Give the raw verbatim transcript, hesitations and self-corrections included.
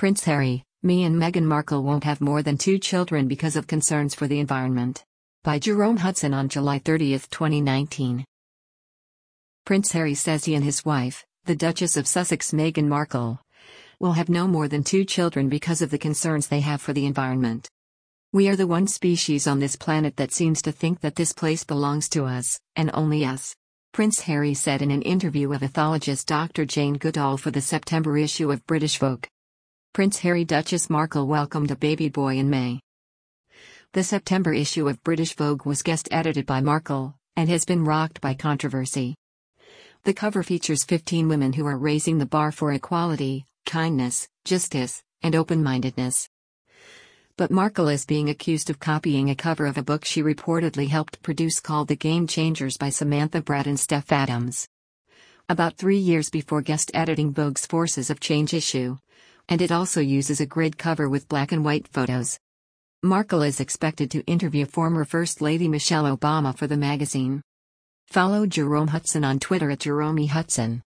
Prince Harry, me and Meghan Markle won't have more than two children because of concerns for the environment. By Jerome Hudson on July thirtieth, twenty nineteen. Prince Harry says he and his wife, the Duchess of Sussex Meghan Markle, will have no more than two children because of the concerns they have for the environment. We are the one species on this planet that seems to think that this place belongs to us, and only us. Prince Harry said in an interview with ethologist Doctor Jane Goodall for the September issue of British Vogue. Prince Harry Duchess Markle welcomed a baby boy in May. The September issue of British Vogue was guest edited by Markle, and has been rocked by controversy. The cover features fifteen women who are raising the bar for equality, kindness, justice, and open-mindedness. But Markle is being accused of copying a cover of a book she reportedly helped produce called The Game Changers by Samantha Bradd and Steph Adams. About three years before guest editing Vogue's Forces of Change issue, and it also uses a grid cover with black and white photos. Markle is expected to interview former First Lady Michelle Obama for the magazine. Follow Jerome Hudson on Twitter at Jerome Hudson.